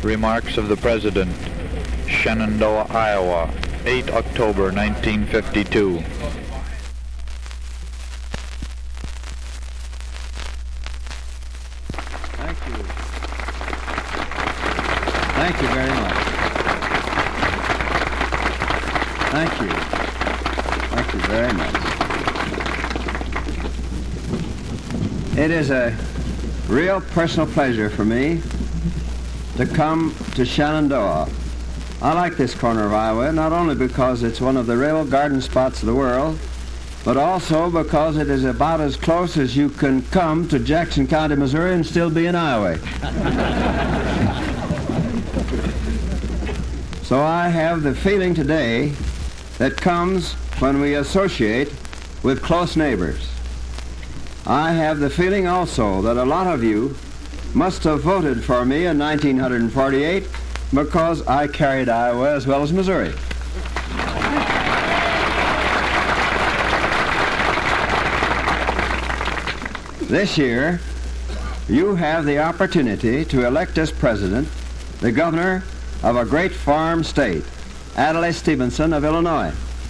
Remarks of the President, Shenandoah, Iowa, 8 October 1952. Thank you. Thank you very much. Thank you. Thank you very much. It is a real personal pleasure for me to come to Shenandoah. I like this corner of Iowa not only because it's one of the real garden spots of the world, but also because it is about as close as you can come to Jackson County, Missouri, and still be in Iowa. So I have the feeling today that comes when we associate with close neighbors. I have the feeling also that a lot of you must have voted for me in 1948 because I carried Iowa as well as Missouri. This year, you have the opportunity to elect as president the governor of a great farm state, Adlai Stevenson of Illinois.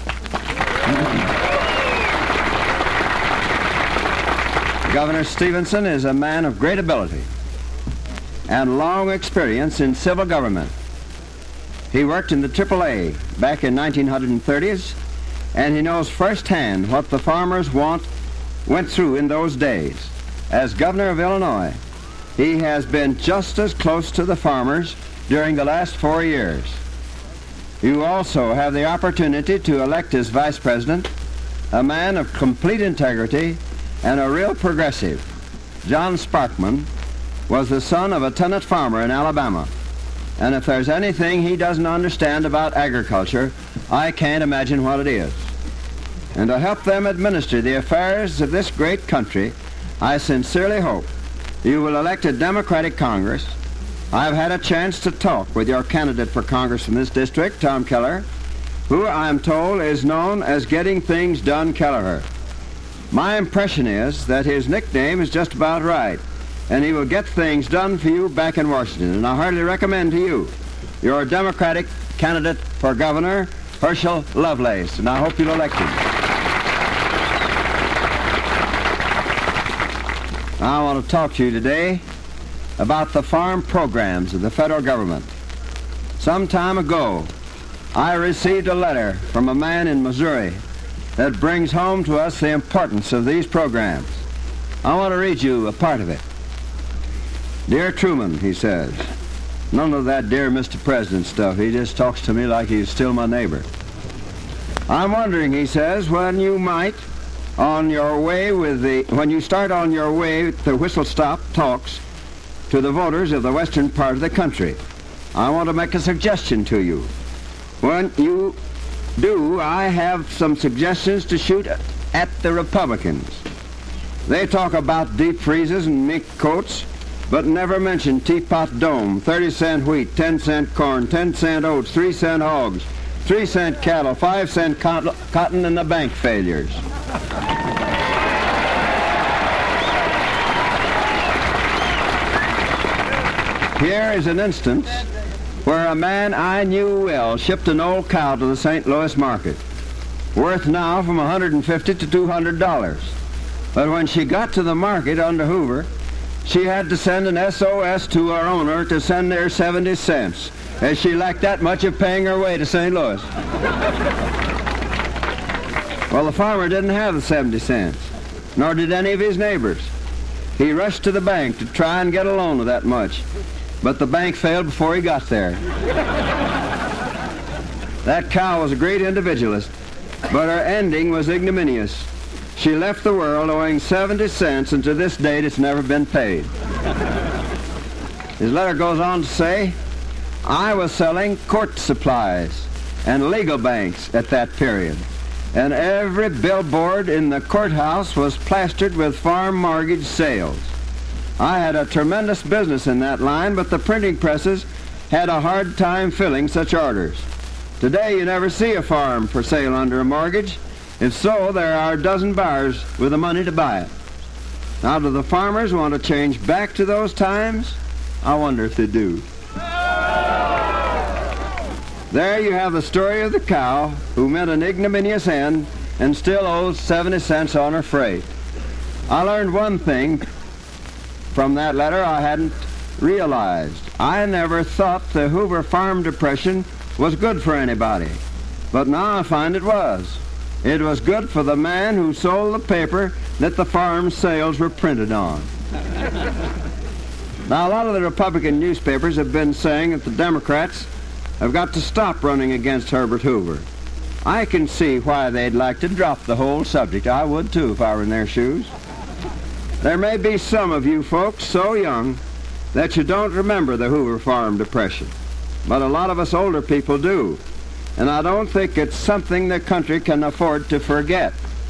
Governor Stevenson is a man of great ability and long experience in civil government. He worked in the AAA back in 1930s, and he knows firsthand what the farmers went through in those days. As governor of Illinois, he has been just as close to the farmers during the last 4 years. You also have the opportunity to elect as vice president a man of complete integrity and a real progressive. John Sparkman was the son of a tenant farmer in Alabama, and if there's anything he doesn't understand about agriculture, I can't imagine what it is. And to help them administer the affairs of this great country, I sincerely hope you will elect a Democratic Congress. I've had a chance to talk with your candidate for Congress from this district, Tom Keller, who I'm told is known as Getting Things Done Kelleher. My impression is that his nickname is just about right, and he will get things done for you back in Washington. And I heartily recommend to you your Democratic candidate for governor, Herschel Lovelace, and I hope you'll elect him. I want to talk to you today about the farm programs of the federal government. Some time ago, I received a letter from a man in Missouri that brings home to us the importance of these programs. I want to read you a part of it. Dear Truman, he says, none of that dear Mr. President stuff. He just talks to me like he's still my neighbor. I'm wondering, he says, when you might, when you start on your way to whistle-stop talks to the voters of the western part of the country. I want to make a suggestion to you. When you do, I have some suggestions to shoot at the Republicans. They talk about deep freezes and mink coats, but never mention teapot dome, 30-cent wheat, 10-cent corn, 10-cent oats, 3-cent hogs, 3-cent cattle, 5-cent cotton, and the bank failures. Here is an instance where a man I knew well shipped an old cow to the St. Louis market, worth now from $150 to $200. But when she got to the market under Hoover, she had to send an SOS to her owner to send her 70 cents, as she lacked that much of paying her way to St. Louis. Well, the farmer didn't have the 70 cents, nor did any of his neighbors. He rushed to the bank to try and get a loan of that much, but the bank failed before he got there. That cow was a great individualist, but her ending was ignominious. She left the world owing 70 cents, and to this date it's never been paid. His letter goes on to say, I was selling court supplies and legal banks at that period, and every billboard in the courthouse was plastered with farm mortgage sales. I had a tremendous business in that line, but the printing presses had a hard time filling such orders. Today you never see a farm for sale under a mortgage. If so, there are a dozen buyers with the money to buy it. Now, do the farmers want to change back to those times? I wonder if they do. There you have the story of the cow who met an ignominious end and still owes 70 cents on her freight. I learned one thing from that letter I hadn't realized. I never thought the Hoover Farm Depression was good for anybody, but now I find it was. It was good for the man who sold the paper that the farm sales were printed on. Now, a lot of the Republican newspapers have been saying that the Democrats have got to stop running against Herbert Hoover. I can see why they'd like to drop the whole subject. I would, too, if I were in their shoes. There may be some of you folks so young that you don't remember the Hoover Farm Depression, but a lot of us older people do, and I don't think it's something the country can afford to forget.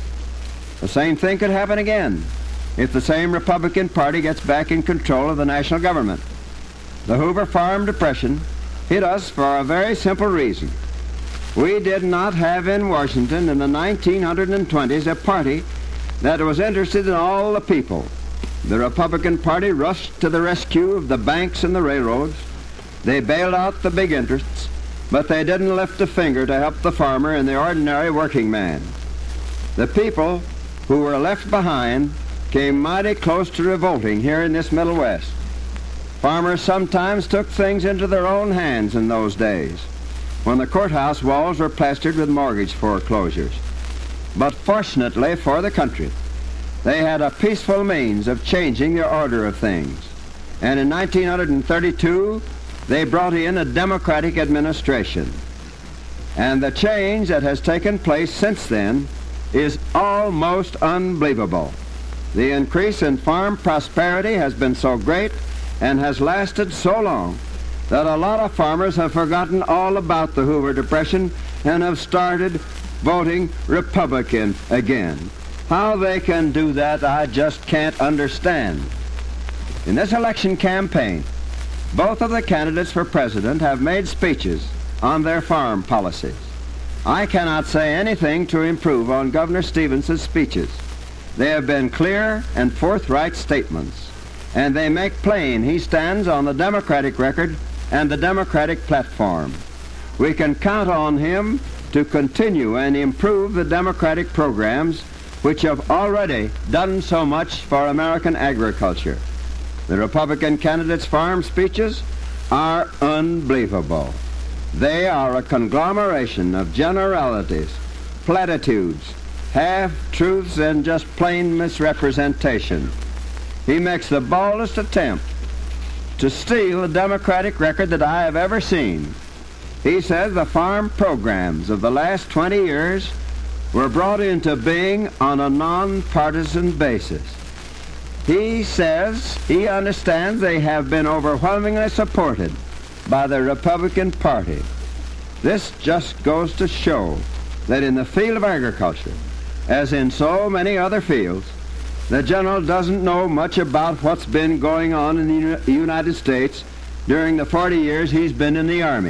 The same thing could happen again if the same Republican Party gets back in control of the national government. The Hoover Farm Depression hit us for a very simple reason. We did not have in Washington in the 1920s a party that was interested in all the people. The Republican Party rushed to the rescue of the banks and the railroads. They bailed out the big interests, but they didn't lift a finger to help the farmer and the ordinary working man. The people who were left behind came mighty close to revolting here in this Middle West. Farmers sometimes took things into their own hands in those days, when the courthouse walls were plastered with mortgage foreclosures. But fortunately for the country, they had a peaceful means of changing the order of things. And in 1932, they brought in a Democratic administration. And the change that has taken place since then is almost unbelievable. The increase in farm prosperity has been so great and has lasted so long that a lot of farmers have forgotten all about the Hoover Depression and have started voting Republican again. How they can do that, I just can't understand. In this election campaign, both of the candidates for president have made speeches on their farm policies. I cannot say anything to improve on Governor Stevenson's speeches. They have been clear and forthright statements, and they make plain he stands on the Democratic record and the Democratic platform. We can count on him to continue and improve the Democratic programs which have already done so much for American agriculture. The Republican candidates' farm speeches are unbelievable. They are a conglomeration of generalities, platitudes, half-truths, and just plain misrepresentation. He makes the boldest attempt to steal the Democratic record that I have ever seen. He says the farm programs of the last 20 years were brought into being on a nonpartisan basis. He says he understands they have been overwhelmingly supported by the Republican Party. This just goes to show that in the field of agriculture, as in so many other fields, the general doesn't know much about what's been going on in the United States during the 40 years he's been in the Army.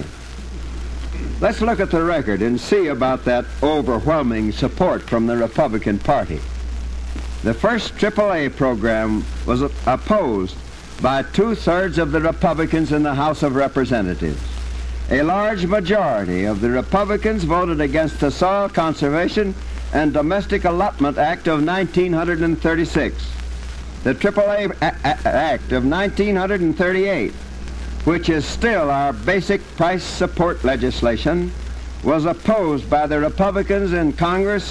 Let's look at the record and see about that overwhelming support from the Republican Party. The first AAA program was opposed by 2/3 of the Republicans in the House of Representatives. A large majority of the Republicans voted against the Soil Conservation and Domestic Allotment Act of 1936. The AAA Act of 1938, which is still our basic price support legislation, was opposed by the Republicans in Congress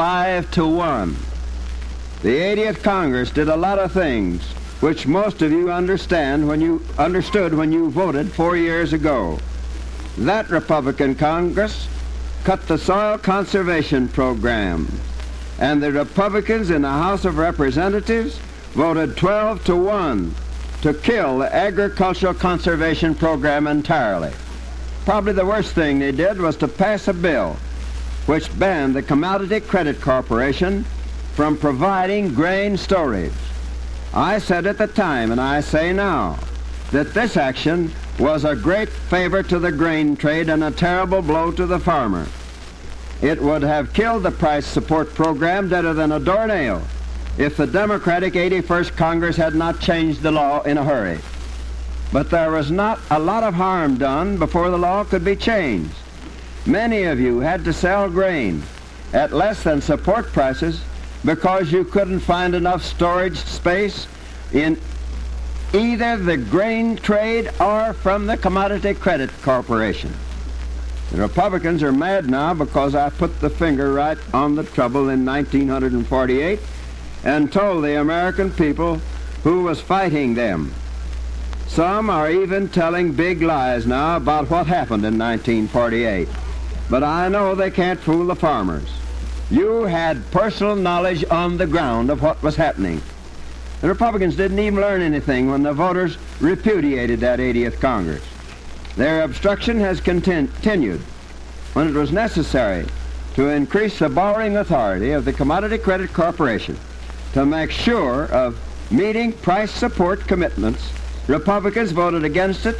5-1. The 80th Congress did a lot of things which most of you understood when you voted 4 years ago. That Republican Congress cut the soil conservation program, and the Republicans in the House of Representatives voted 12-1 to kill the agricultural conservation program entirely. Probably the worst thing they did was to pass a bill which banned the Commodity Credit Corporation from providing grain storage. I said at the time, and I say now, that this action was a great favor to the grain trade and a terrible blow to the farmer. It would have killed the price support program deader than a doornail if the Democratic 81st Congress had not changed the law in a hurry. but there was not a lot of harm done before the law could be changed. Many of you had to sell grain at less than support prices because you couldn't find enough storage space in either the grain trade or from the Commodity Credit Corporation. The Republicans are mad now because I put the finger right on the trouble in 1948 and told the American people who was fighting them. Some are even telling big lies now about what happened in 1948. But I know they can't fool the farmers. You had personal knowledge on the ground of what was happening. The Republicans didn't even learn anything when the voters repudiated that 80th Congress. Their obstruction has continued when it was necessary to increase the borrowing authority of the Commodity Credit Corporation to make sure of meeting price support commitments. Republicans voted against it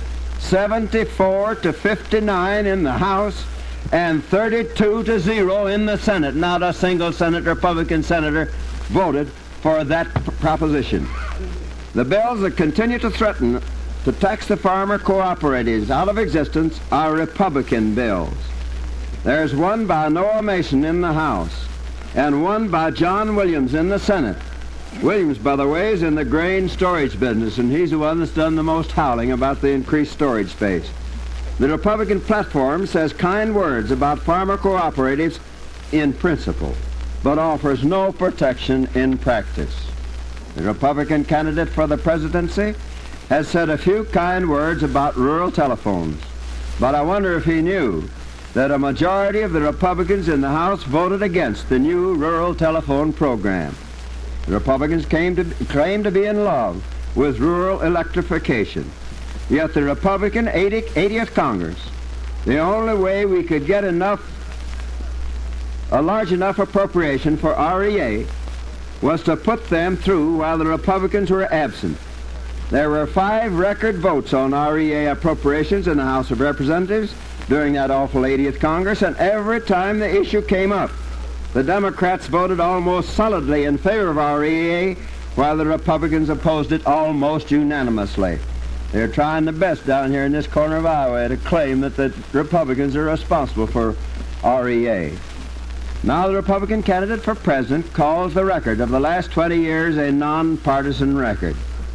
74 to 59 in the House and 32 to 0 in the Senate. Not a single Republican senator voted for that proposition. The bills that continue to threaten to tax the farmer cooperatives out of existence are Republican bills. There's one by Noah Mason in the House and one by John Williams in the Senate. Williams, by the way, is in the grain storage business, and he's the one that's done the most howling about the increased storage space. The Republican platform says kind words about farmer cooperatives in principle, but offers no protection in practice. The Republican candidate for the presidency has said a few kind words about rural telephones, but I wonder if he knew that a majority of the Republicans in the House voted against the new rural telephone program. The Republicans claim to be in love with rural electrification. Yet the Republican 80th Congress, the only way we could get a large enough appropriation for REA was to put them through while the Republicans were absent. There were 5 record votes on REA appropriations in the House of Representatives during that awful 80th Congress, and every time the issue came up, the Democrats voted almost solidly in favor of REA, while the Republicans opposed it almost unanimously. They're trying their best down here in this corner of Iowa to claim that the Republicans are responsible for REA. Now the Republican candidate for president calls the record of the last 20 years a nonpartisan record.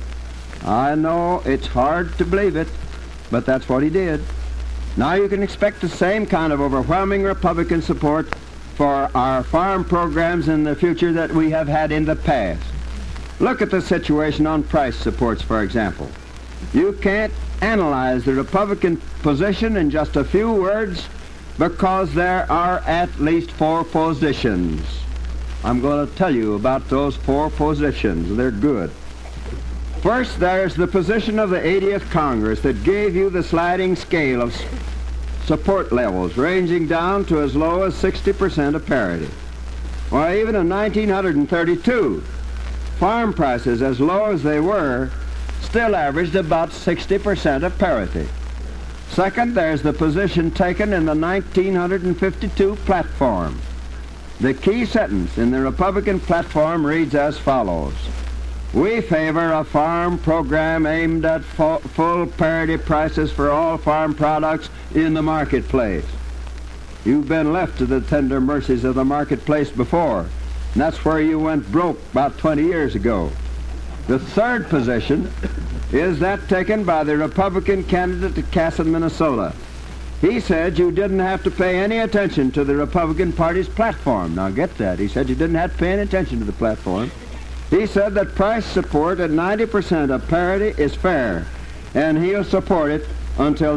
I know it's hard to believe it, but that's what he did. Now you can expect the same kind of overwhelming Republican support for our farm programs in the future that we have had in the past. Look at the situation on price supports, for example. You can't analyze the Republican position in just a few words because there are at least 4 positions. I'm going to tell you about those 4 positions. They're good. First, there's the position of the 80th Congress that gave you the sliding scale of support levels, ranging down to as low as 60% of parity. Or even in 1932, farm prices, as low as they were, still averaged about 60% of parity. Second, there's the position taken in the 1952 platform. The key sentence in the Republican platform reads as follows: "We favor a farm program aimed at full parity prices for all farm products in the marketplace." You've been left to the tender mercies of the marketplace before, and that's where you went broke about 20 years ago. The third position is that taken by the Republican candidate at Casson, Minnesota. He said you didn't have to pay any attention to the Republican Party's platform. Now get that. He said you didn't have to pay any attention to the platform. He said that price support at 90% of parity is fair, and he'll support it until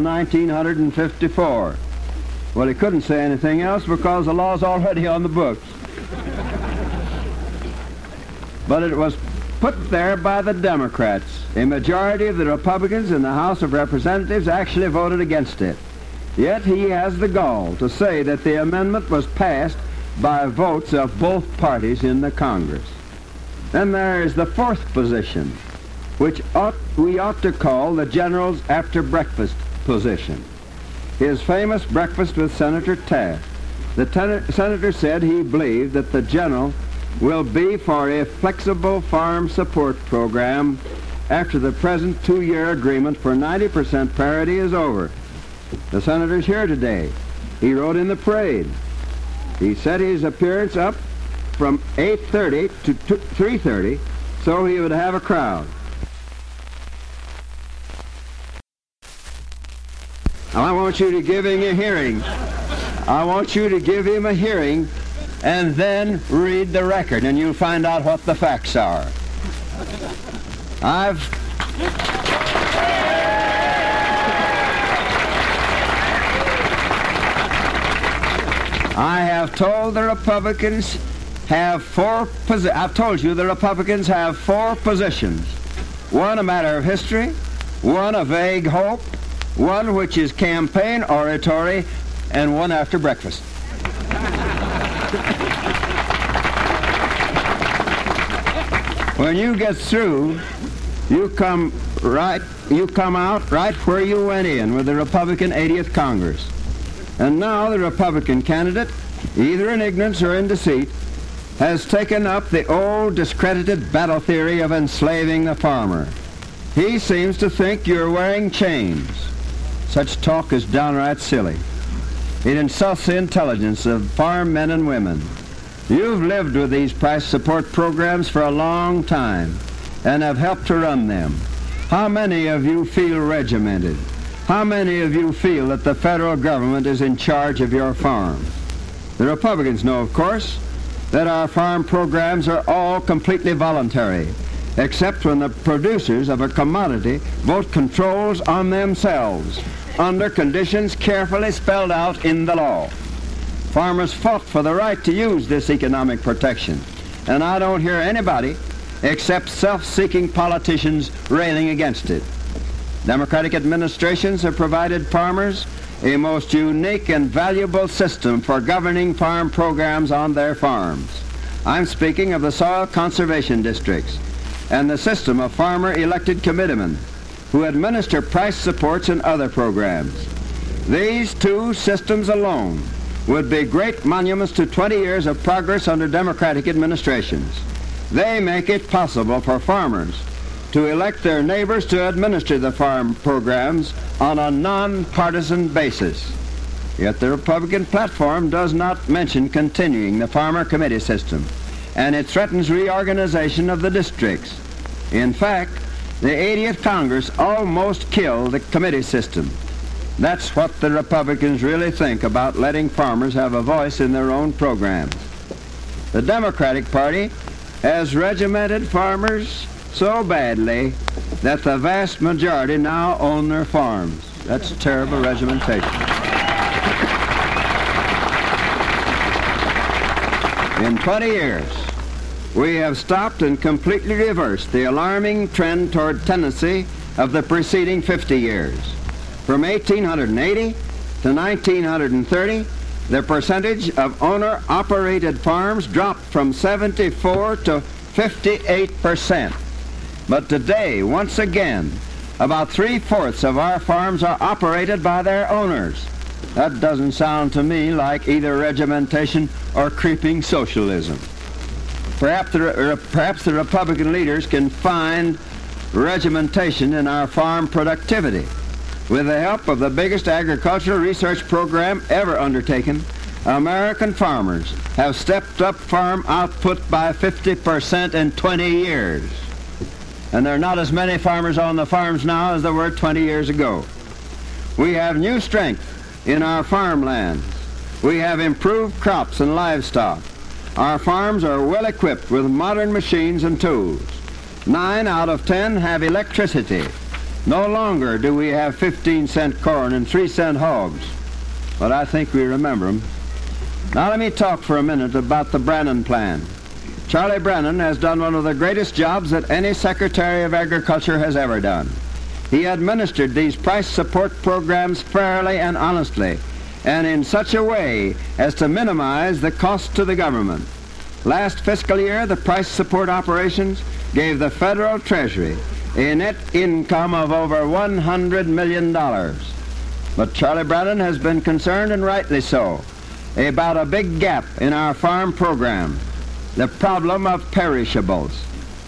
1954. Well, he couldn't say anything else because the law's already on the books. But it was put there by the Democrats. A majority of the Republicans in the House of Representatives actually voted against it. Yet he has the gall to say that the amendment was passed by votes of both parties in the Congress. Then there is the fourth position, which we ought to call the general's after breakfast position. His famous breakfast with Senator Taft. The senator said he believed that the general will be for a flexible farm support program after the present 2-year agreement for 90% parity is over. The senator's here today. He rode in the parade. He set his appearance up from 8:30 to 3:30 so he would have a crowd. I want you to give him a hearing. I want you to give him a hearing and then read the record, and you'll find out what the facts are. I have told the Republicans I've told you the Republicans have 4 positions. One a matter of history, one a vague hope, one which is campaign oratory, and one after breakfast. When you get through, you come out right where you went in, with the Republican 80th Congress. And now the Republican candidate, either in ignorance or in deceit, has taken up the old discredited battle theory of enslaving the farmer. He seems to think you're wearing chains. Such talk is downright silly. It insults the intelligence of farm men and women. You've lived with these price support programs for a long time and have helped to run them. How many of you feel regimented? How many of you feel that the federal government is in charge of your farm? The Republicans know, of course, that our farm programs are all completely voluntary, except when the producers of a commodity vote controls on themselves under conditions carefully spelled out in the law. Farmers fought for the right to use this economic protection, and I don't hear anybody except self-seeking politicians railing against it. Democratic administrations have provided farmers a most unique and valuable system for governing farm programs on their farms. I'm speaking of the soil conservation districts and the system of farmer-elected committeemen who administer price supports and other programs. These 2 systems alone would be great monuments to 20 years of progress under Democratic administrations. They make it possible for farmers to elect their neighbors to administer the farm programs on a nonpartisan basis. Yet the Republican platform does not mention continuing the farmer committee system, and it threatens reorganization of the districts. In fact, the 80th Congress almost killed the committee system. That's what the Republicans really think about letting farmers have a voice in their own programs. The Democratic Party has regimented farmers so badly that the vast majority now own their farms. That's terrible regimentation. In 20 years, we have stopped and completely reversed the alarming trend toward tendency of the preceding 50 years. From 1880 to 1930, the percentage of owner-operated farms dropped from 74 to 58%. But today, once again, about 3/4 of our farms are operated by their owners. That doesn't sound to me like either regimentation or creeping socialism. Perhaps the Republican leaders can find regimentation in our farm productivity. With the help of the biggest agricultural research program ever undertaken, American farmers have stepped up farm output by 50% in 20 years. And there are not as many farmers on the farms now as there were 20 years ago. We have new strength in our farmlands. We have improved crops and livestock. Our farms are well equipped with modern machines and tools. 9 out of 10 have electricity. No longer do we have 15-cent corn and 3-cent hogs, but I think we remember them. Now let me talk for a minute about the Brannan Plan. Charlie Brannan has done one of the greatest jobs that any Secretary of Agriculture has ever done. He administered these price support programs fairly and honestly, and in such a way as to minimize the cost to the government. Last fiscal year, the price support operations gave the federal treasury a net income of over $100 million. But Charlie Brannan has been concerned, and rightly so, about a big gap in our farm program, the problem of perishables.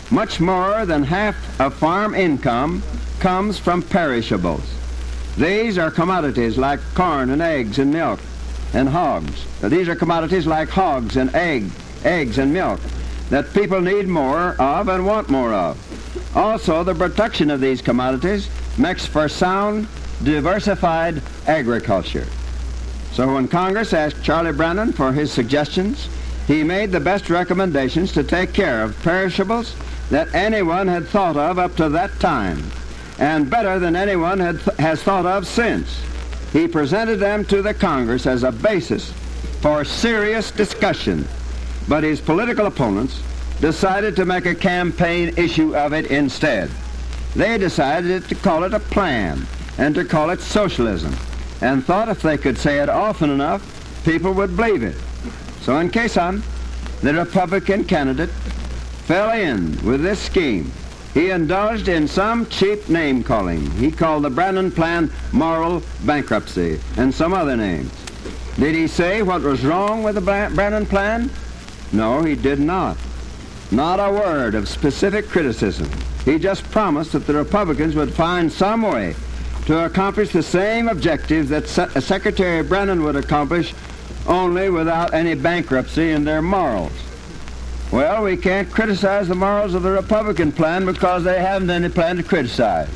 Much more than half of farm income comes from perishables. These are commodities like corn and eggs and milk and hogs. These are commodities like hogs and eggs and milk that people need more of and want more of. Also, the production of these commodities makes for sound, diversified agriculture. So when Congress asked Charlie Brannan for his suggestions, he made the best recommendations to take care of perishables that anyone had thought of up to that time, and better than anyone has thought of since. He presented them to the Congress as a basis for serious discussion, but his political opponents decided to make a campaign issue of it instead. They decided to call it a plan and to call it socialism, and thought if they could say it often enough, people would believe it. So in Quezon, the Republican candidate fell in with this scheme. He indulged in some cheap name-calling. He called the Brannan Plan moral bankruptcy and some other names. Did he say what was wrong with the Brannan Plan? No, he did not. Not a word of specific criticism. He just promised that the Republicans would find some way to accomplish the same objectives that Secretary Brannan would accomplish, only without any bankruptcy in their morals. Well, we can't criticize the morals of the Republican plan because they haven't any plan to criticize.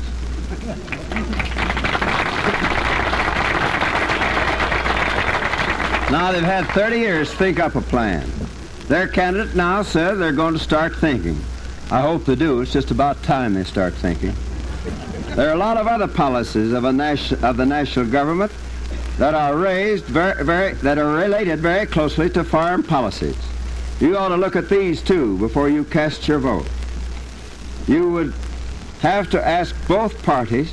Now, they've had 30 years to think up a plan. Their candidate now says they're going to start thinking. I hope they do. It's just about time they start thinking. There are a lot of other policies of the national government that are related very closely to foreign policies. You ought to look at these too before you cast your vote. You would have to ask both parties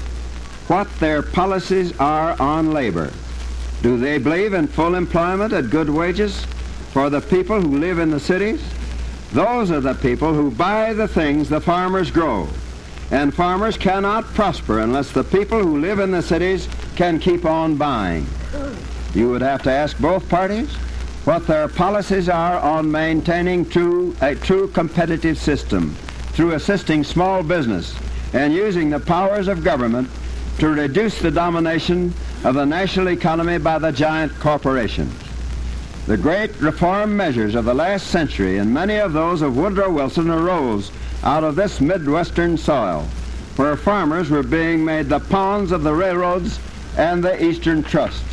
what their policies are on labor. Do they believe in full employment at good wages for the people who live in the cities? Those are the people who buy the things the farmers grow. And farmers cannot prosper unless the people who live in the cities can keep on buying. You would have to ask both parties what their policies are on maintaining a true competitive system through assisting small business and using the powers of government to reduce the domination of the national economy by the giant corporations. The great reform measures of the last century and many of those of Woodrow Wilson arose out of this Midwestern soil, where farmers were being made the pawns of the railroads and the Eastern trusts.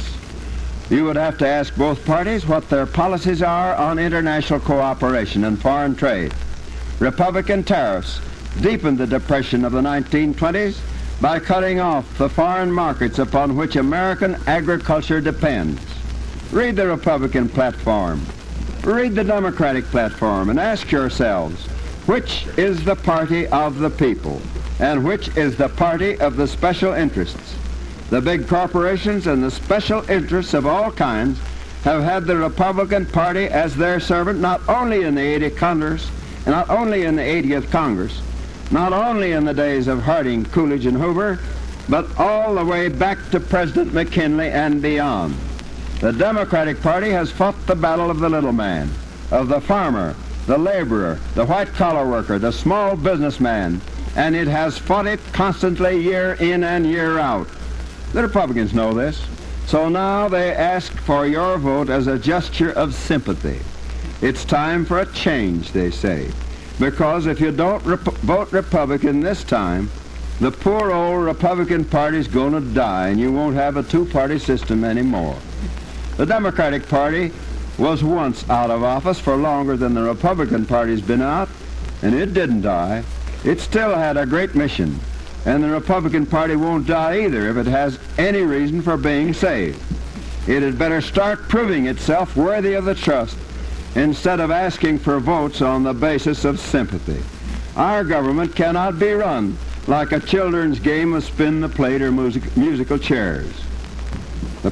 You would have to ask both parties what their policies are on international cooperation and foreign trade. Republican tariffs deepened the depression of the 1920s by cutting off the foreign markets upon which American agriculture depends. Read the Republican platform. Read the Democratic platform and ask yourselves, which is the party of the people and which is the party of the special interests? The big corporations and the special interests of all kinds have had the Republican Party as their servant not only in the 80th Congress, not only in the 80th Congress, not only in the days of Harding, Coolidge, and Hoover, but all the way back to President McKinley and beyond. The Democratic Party has fought the battle of the little man, of the farmer, the laborer, the white-collar worker, the small businessman, and it has fought it constantly year in and year out. The Republicans know this, so now they ask for your vote as a gesture of sympathy. It's time for a change, they say, because if you don't vote Republican this time, the poor old Republican Party's going to die, and you won't have a two-party system anymore. The Democratic Party was once out of office for longer than the Republican Party's been out, and it didn't die. It still had a great mission, and the Republican Party won't die either if it has any reason for being saved. It had better start proving itself worthy of the trust instead of asking for votes on the basis of sympathy. Our government cannot be run like a children's game of spin the plate or musical chairs. The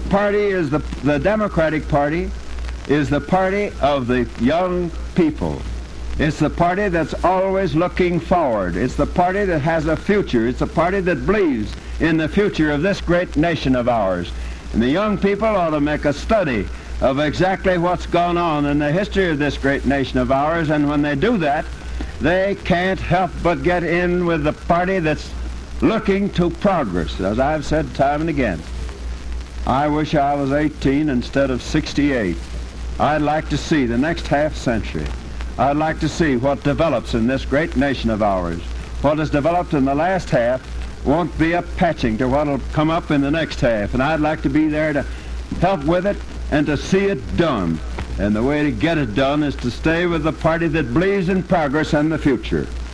Democratic Party is the party of the young people. It's the party that's always looking forward. It's the party that has a future. It's the party that believes in the future of this great nation of ours. And the young people ought to make a study of exactly what's gone on in the history of this great nation of ours, and when they do that, they can't help but get in with the party that's looking to progress, as I've said time and again. I wish I was 18 instead of 68. I'd like to see the next half century. I'd like to see what develops in this great nation of ours. What has developed in the last half won't be a patching to what'll come up in the next half, and I'd like to be there to help with it and to see it done. And the way to get it done is to stay with the party that believes in progress and the future.